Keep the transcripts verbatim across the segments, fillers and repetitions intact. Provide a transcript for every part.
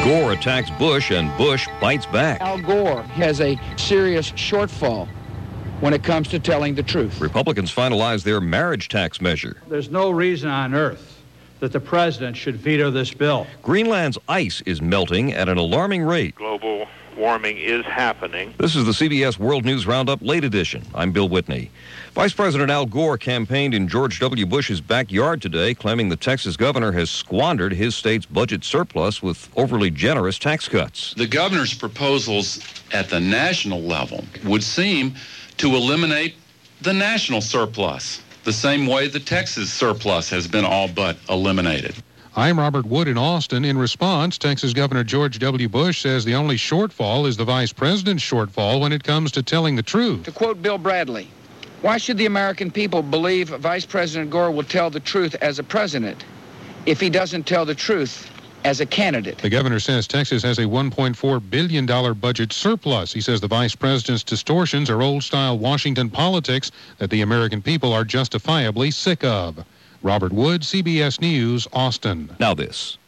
Gore attacks Bush, and Bush bites back. Al Gore has a serious shortfall when it comes to telling the truth. Republicans finalize their marriage tax measure. There's no reason on earth that the president should veto this bill. Greenland's ice is melting at an alarming rate. Global warming is happening. This is the C B S World News Roundup Late Edition. I'm Bill Whitney. Vice President Al Gore campaigned in George W. Bush's backyard today, claiming the Texas governor has squandered his state's budget surplus with overly generous tax cuts. The governor's proposals at the national level would seem to eliminate the national surplus, the same way the Texas surplus has been all but eliminated. I'm Robert Wood in Austin. In response, Texas Governor George W. Bush says the only shortfall is the vice president's shortfall when it comes to telling the truth. To quote Bill Bradley, why should the American people believe Vice President Gore will tell the truth as a president if he doesn't tell the truth as a candidate? The governor says Texas has a one point four billion dollars budget surplus. He says the vice president's distortions are old-style Washington politics that the American people are justifiably sick of. Robert Wood, C B S News, Austin. Now this.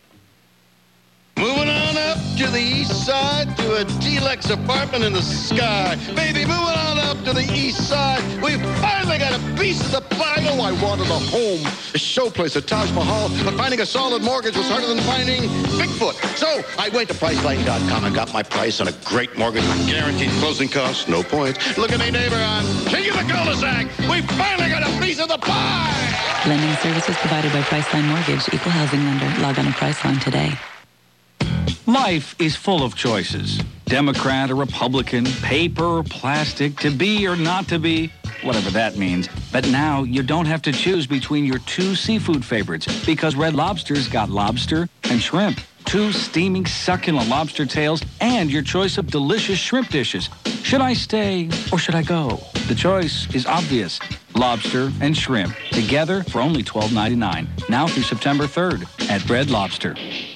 Moving on up to the east side to a deluxe apartment in the sky. Baby, moving on up to the east side. We finally got a piece of the pie. Oh, I wanted a home, a showplace, a Taj Mahal, but finding a solid mortgage was harder than finding Bigfoot. So I went to Priceline dot com and got my price on a great mortgage with guaranteed closing costs, no points. Look at me, neighbor, I'm king of the cul-de-sac. We finally got a piece of the pie. Lending services provided by Priceline Mortgage, Equal Housing Lender. Log on to Priceline today. Life is full of choices. Democrat or Republican, paper or plastic, to be or not to be, whatever that means. But now you don't have to choose between your two seafood favorites because Red Lobster's got lobster and shrimp. Two steaming, succulent lobster tails and your choice of delicious shrimp dishes. Should I stay or should I go? The choice is obvious. Lobster and shrimp together for only twelve ninety-nine. Now through September third at Red Lobster.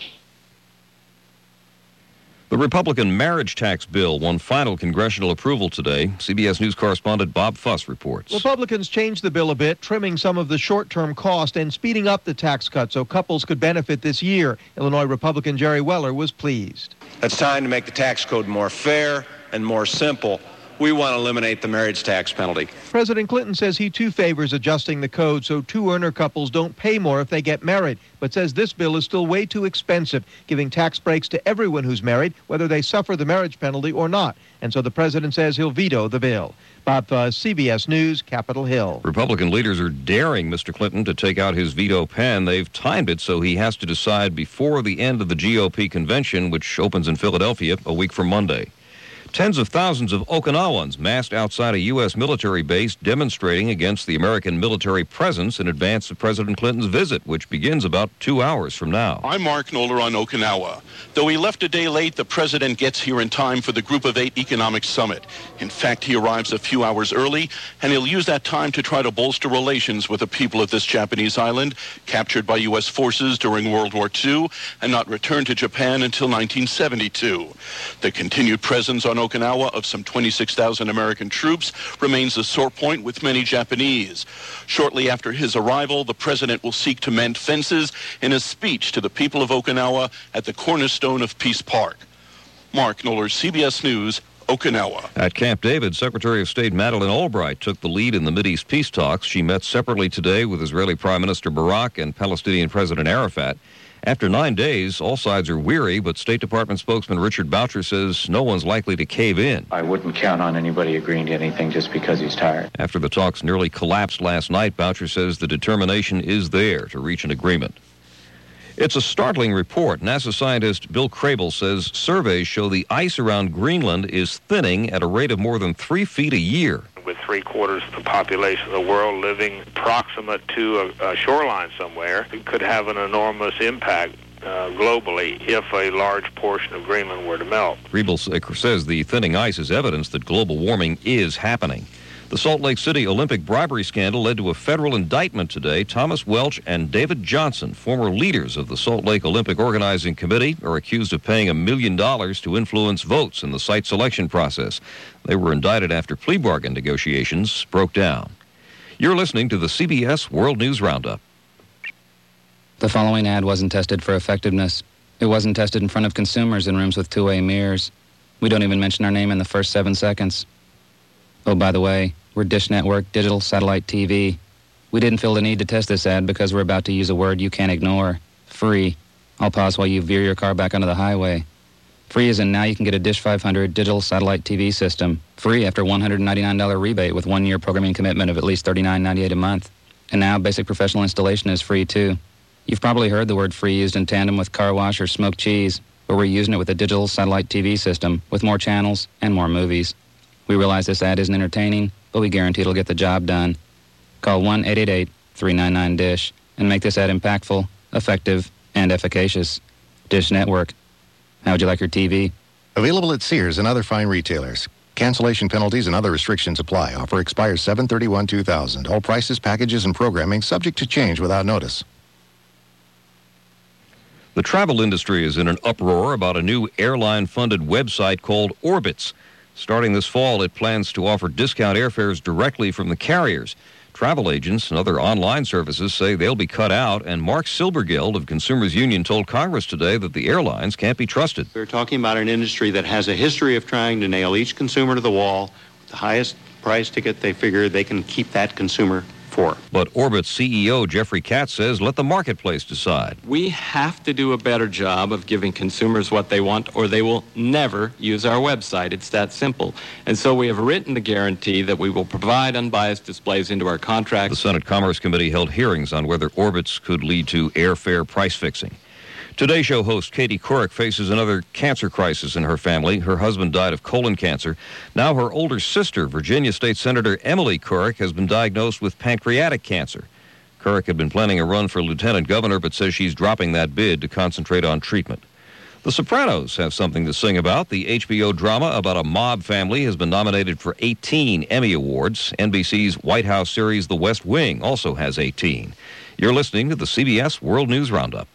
The Republican marriage tax bill won final congressional approval today. C B S News correspondent Bob Fuss reports. Republicans changed the bill a bit, trimming some of the short-term cost and speeding up the tax cut so couples could benefit this year. Illinois Republican Jerry Weller was pleased. It's time to make the tax code more fair and more simple. We want to eliminate the marriage tax penalty. President Clinton says he too favors adjusting the code so two-earner couples don't pay more if they get married, but says this bill is still way too expensive, giving tax breaks to everyone who's married, whether they suffer the marriage penalty or not. And so the president says he'll veto the bill. Bob Fuss, C B S News, Capitol Hill. Republican leaders are daring Mister Clinton to take out his veto pen. They've timed it so he has to decide before the end of the G O P convention, which opens in Philadelphia a week from Monday. Tens of thousands of Okinawans massed outside a U S military base demonstrating against the American military presence in advance of President Clinton's visit, which begins about two hours from now. I'm Mark Knoller on Okinawa. Though he left a day late, the president gets here in time for the Group of Eight Economic Summit. In fact, he arrives a few hours early, and he'll use that time to try to bolster relations with the people of this Japanese island, captured by U S forces during World War Two and not returned to Japan until nineteen seventy-two. The continued presence on Okinawa of some twenty-six thousand American troops remains a sore point with many Japanese. Shortly after his arrival, the president will seek to mend fences in a speech to the people of Okinawa at the cornerstone of Peace Park. Mark Knoller, C B S News, Okinawa. At Camp David, Secretary of State Madeleine Albright took the lead in the Mideast peace talks. She met separately today with Israeli Prime Minister Barak and Palestinian President Arafat. After nine days, all sides are weary, but State Department spokesman Richard Boucher says no one's likely to cave in. I wouldn't count on anybody agreeing to anything just because he's tired. After the talks nearly collapsed last night, Boucher says the determination is there to reach an agreement. It's a startling report. NASA scientist Bill Crable says surveys show the ice around Greenland is thinning at a rate of more than three feet a year. With three-quarters of the population of the world living proximate to a, a shoreline somewhere, it could have an enormous impact uh, globally if a large portion of Greenland were to melt. Crable says the thinning ice is evidence that global warming is happening. The Salt Lake City Olympic bribery scandal led to a federal indictment today. Thomas Welch and David Johnson, former leaders of the Salt Lake Olympic Organizing Committee, are accused of paying a million dollars to influence votes in the site selection process. They were indicted after plea bargain negotiations broke down. You're listening to the C B S World News Roundup. The following ad wasn't tested for effectiveness. It wasn't tested in front of consumers in rooms with two-way mirrors. We don't even mention our name in the first seven seconds. Oh, by the way, we're Dish Network Digital Satellite T V. We didn't feel the need to test this ad because we're about to use a word you can't ignore. Free. I'll pause while you veer your car back onto the highway. Free as in now you can get a Dish five hundred digital satellite T V system. Free after one hundred ninety-nine dollars rebate with one-year programming commitment of at least thirty-nine ninety-eight a month. And now basic professional installation is free too. You've probably heard the word free used in tandem with car wash or smoked cheese, but we're using it with a digital satellite T V system with more channels and more movies. We realize this ad isn't entertaining, but we guarantee it'll get the job done. Call one eight eight eight, three nine nine, DISH and make this ad impactful, effective, and efficacious. Dish Network. How would you like your T V? Available at Sears and other fine retailers. Cancellation penalties and other restrictions apply. Offer expires seven thirty-one two thousand. All prices, packages, and programming subject to change without notice. The travel industry is in an uproar about a new airline-funded website called Orbitz. Starting this fall, it plans to offer discount airfares directly from the carriers. Travel agents and other online services say they'll be cut out, and Mark Silbergeld of Consumers Union told Congress today that the airlines can't be trusted. We're talking about an industry that has a history of trying to nail each consumer to the wall with the highest price ticket they figure they can keep that consumer for. But Orbitz C E O Jeffrey Katz says let the marketplace decide. We have to do a better job of giving consumers what they want, or they will never use our website. It's that simple. And so we have written the guarantee that we will provide unbiased displays into our contract. The Senate Commerce Committee held hearings on whether Orbitz could lead to airfare price fixing. Today Show host Katie Couric faces another cancer crisis in her family. Her husband died of colon cancer. Now her older sister, Virginia State Senator Emily Couric, has been diagnosed with pancreatic cancer. Couric had been planning a run for lieutenant governor, but says she's dropping that bid to concentrate on treatment. The Sopranos have something to sing about. The H B O drama about a mob family has been nominated for eighteen Emmy Awards. N B C's White House series The West Wing also has eighteen. You're listening to the C B S World News Roundup.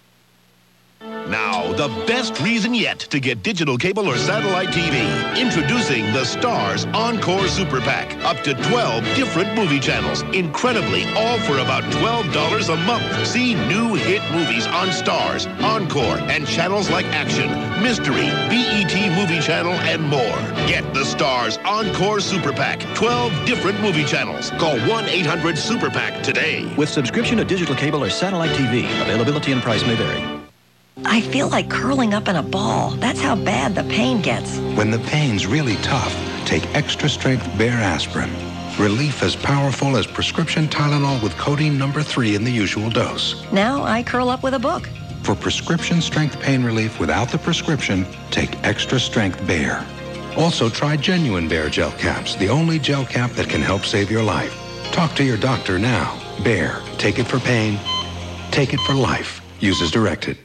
Now, the best reason yet to get digital cable or satellite T V. Introducing the Stars Encore Super Pack. Up to twelve different movie channels. Incredibly, all for about twelve dollars a month. See new hit movies on Stars, Encore, and channels like Action, Mystery, B E T Movie Channel, and more. Get the Stars Encore Super Pack. twelve different movie channels. Call one eight hundred super pack today. With subscription to digital cable or satellite T V, availability and price may vary. I feel like curling up in a ball. That's how bad the pain gets. When the pain's really tough, take extra strength Bayer aspirin. Relief as powerful as prescription Tylenol with codeine number three in the usual dose. Now I curl up with a book. For prescription strength pain relief without the prescription, take extra strength Bayer. Also try genuine Bayer gel caps, the only gel cap that can help save your life. Talk to your doctor now. Bayer, take it for pain, take it for life. Use as directed.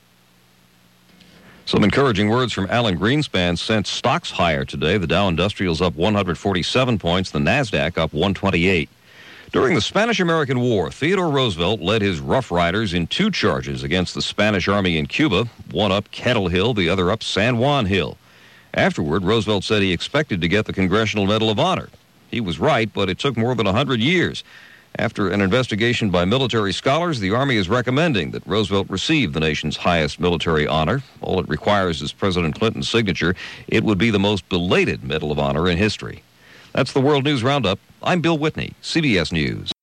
Some encouraging words from Alan Greenspan sent stocks higher today. The Dow Industrial's up one hundred forty-seven points, the NASDAQ up one twenty-eight. During the Spanish-American War, Theodore Roosevelt led his Rough Riders in two charges against the Spanish Army in Cuba, one up Kettle Hill, the other up San Juan Hill. Afterward, Roosevelt said he expected to get the Congressional Medal of Honor. He was right, but it took more than one hundred years. After an investigation by military scholars, the Army is recommending that Roosevelt receive the nation's highest military honor. All it requires is President Clinton's signature. It would be the most belated Medal of Honor in history. That's the World News Roundup. I'm Bill Whitney, C B S News.